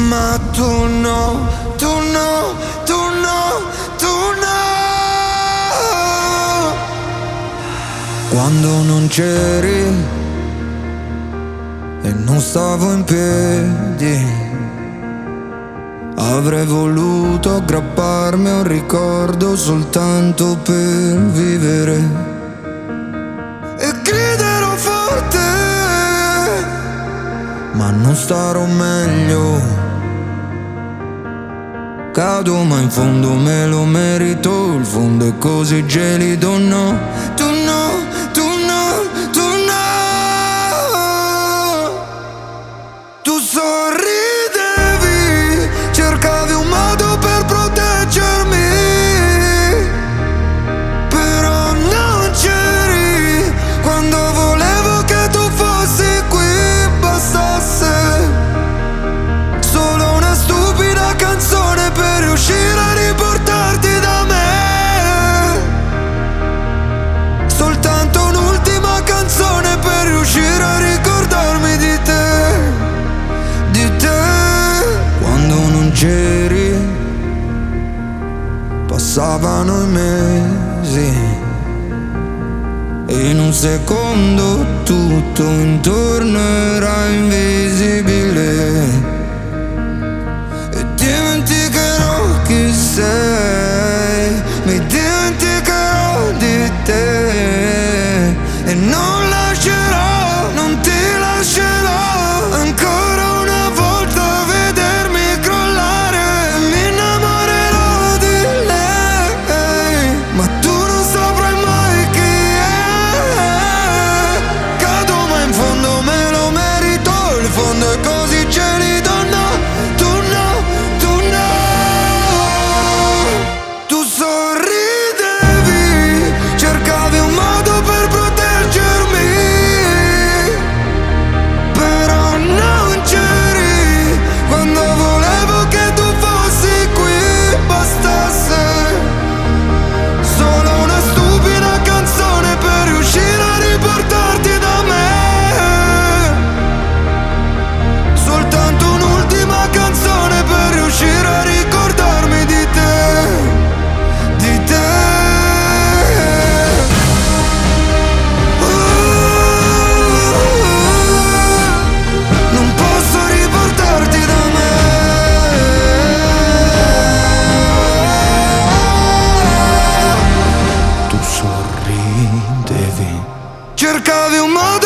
Ma tu no, tu no, tu no, tu no. Quando non c'eri e non stavo in piedi, avrei voluto aggrapparmi a un ricordo soltanto per vivere. E griderò forte, ma non starò meglio. Cado ma in fondo me lo merito, il fondo è così gelido, no. Tu no, tu no, tu no. Tu sorridevi, cercavi un modo per proteggermi, però non c'eri quando volevo che tu fossi qui. Bastasse solo una stupida canzone per riuscire a riportarti da me. Soltanto un'ultima canzone per riuscire a ricordarmi di te, di te. Quando non c'eri, passavano i mesi e in un secondo tutto intorno era invisibile. E dimenticherò chi sei, mi dimenticherò di te e non lascerò, non ti lascerò ancora una volta vedermi crollare. Mi innamorerò di lei, ma tu non saprai mai chi è. Cado ma in fondo me lo merito, il fondo è così gelido, no. Tu no, tu no. Tu sorridevi, cercavi un modo per proteggermi, però non c'eri quando volevo che tu fossi qui. Bastasse solo una stupida canzone per riuscire a riportarti da me. Soltanto un'ultima canzone per riuscire a ricordarmi di te, di te. Non posso riportarti da me. Tu sorridevi, cercavi un modo